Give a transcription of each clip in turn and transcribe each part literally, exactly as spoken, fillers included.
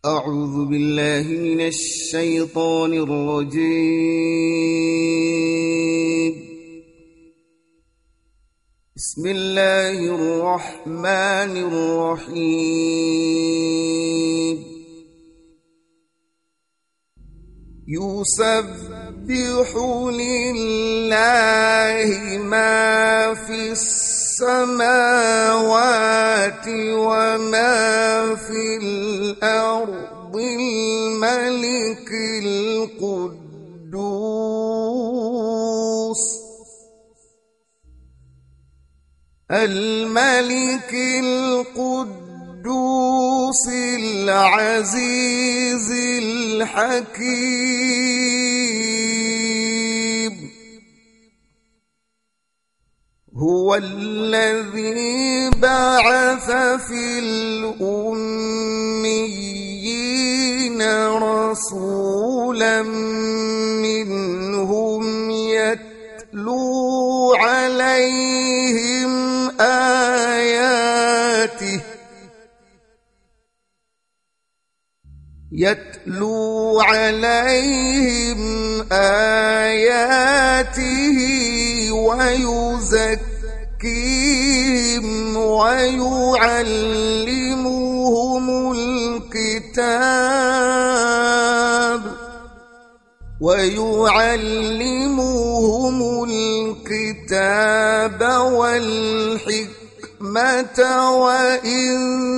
أعوذ بالله من الشيطان الرجيم. بسم الله الرحمن الرحيم. يسبح لله ما في السماوات وما في الأرض الملك القدوس الملك القدوس العزيز الحكيم. هو الذي بعث في الأميين رسولا منهم يتلو عليهم آياته يتلو عليهم آياته ويزكيهم ويعلمهم الكتاب ويعلمهم الكتاب والحكمة وإن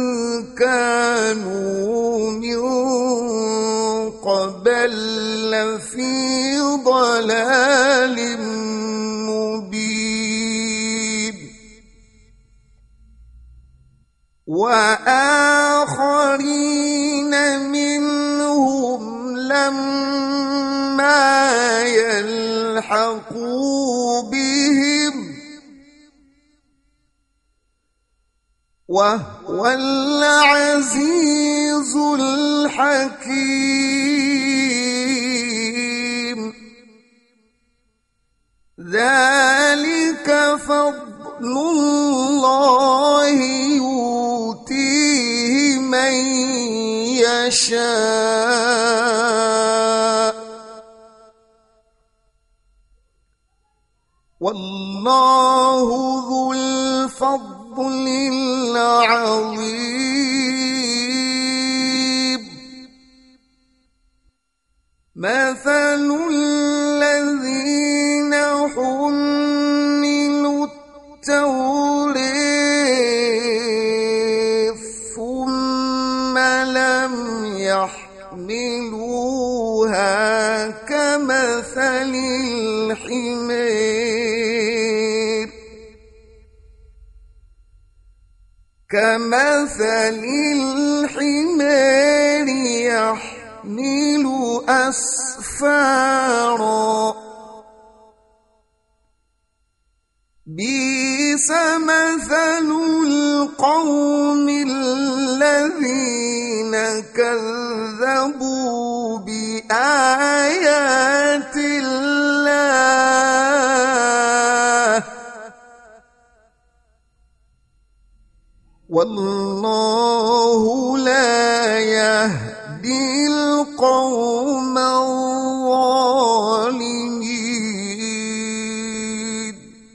كانوا من قبل لفي ضلال مبين. وآخرين منهم لما يلحقوا بهم وهو العزيز الحكيم. ذلك فضل الله يؤتيه من يشاء والله ذو الفضل العظيم. مثل الذين حملوا التوراة ثم لم يحملوها كمثل الحمار كمثل الحمار يحمل أسفارا بئس مثل القوم الذين كذبوا بآيات الله والله لا يهدي القوم الظالمين.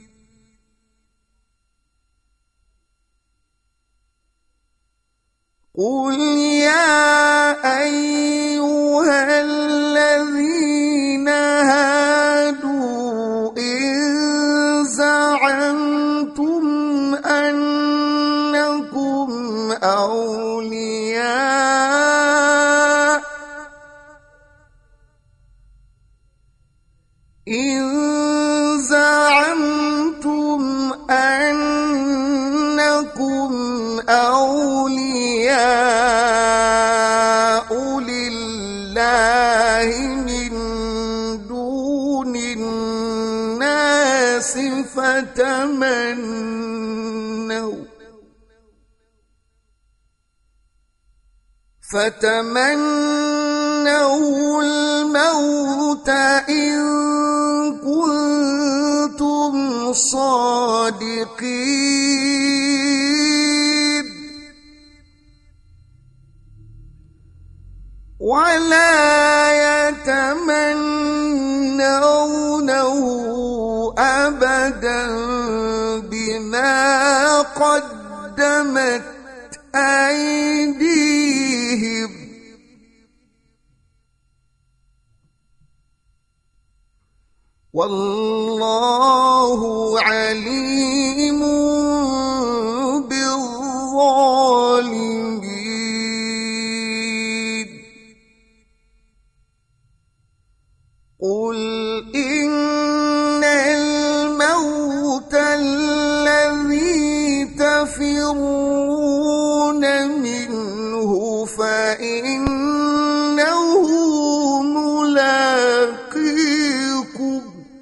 قل يا أيها الذين هادوا إن زعمتم أنكم أولياء إن زعمتم أنكم أولياء لله من دون الناس فتمنوا فتمنوا الموت إن كنتم صادقين. صادقين. ولا يتمنونه أبدا بما قدمت أيديهم والله عليم بالظالمين. قل إن الموت الذي تفرون منه فإنه ملاقيكم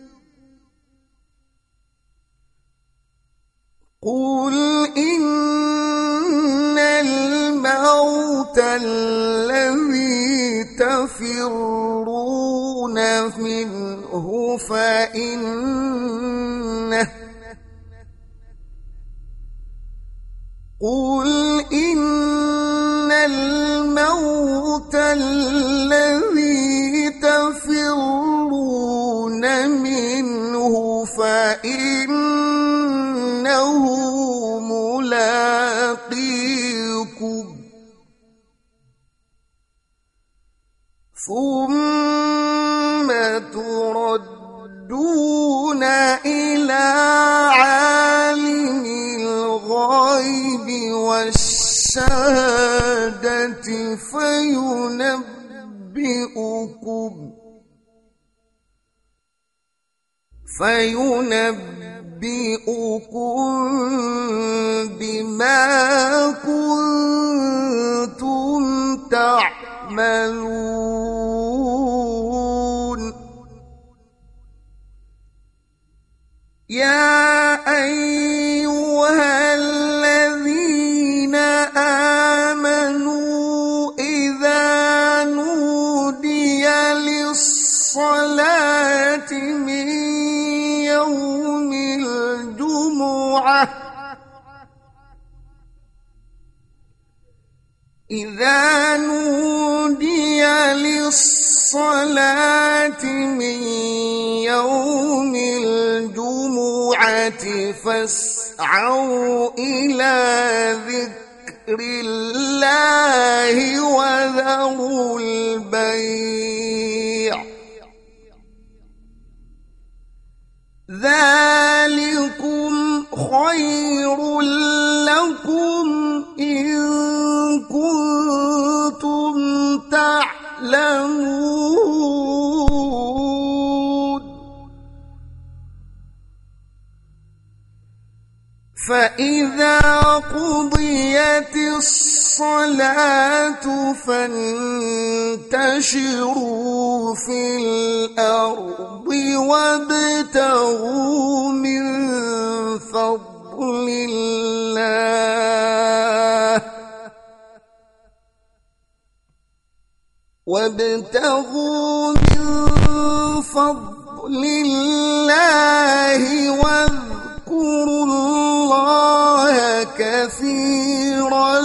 قل إن الموت الذي تفرون منه فإنه قل إن الموت الذي تفرون منه فإنه ملاقيكم ثم تردون إلى عالم الغيب والشهادة فينبئكم فينبئكم بما كنتم تعملون. يا أيها الذين آمنوا إذا نودي للصلاة من يوم الجمعة إذا نودي للصلاة من يوم الجمعة فاسعوا إلى ذكر الله وذروا البيع ذلكم خير لكم إن كنتم تعلمون. فإذا قضيت الصلاة فانتشروا في الأرض وابتغوا من فضل الله وابتغوا من فضل الله واذكروا الله كثيرا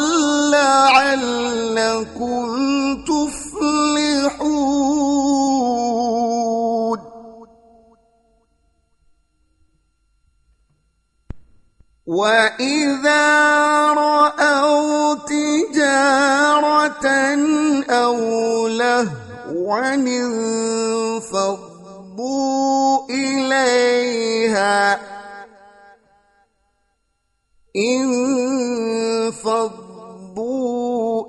لعلكم تفلحون. وإذا رأوا تجارة أو لهوا انفضوا إليها انفضوا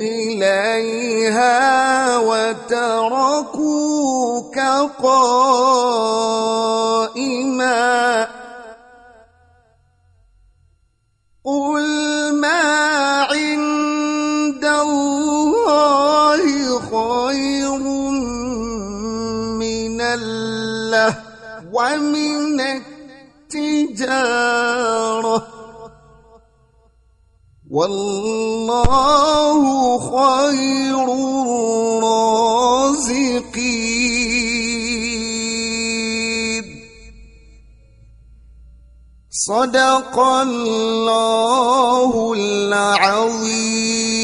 إليها وتركوك قائما قل ما عند الله خير من اللهو ومن التجارة والله خير الرازقين. صدق الله العظيم.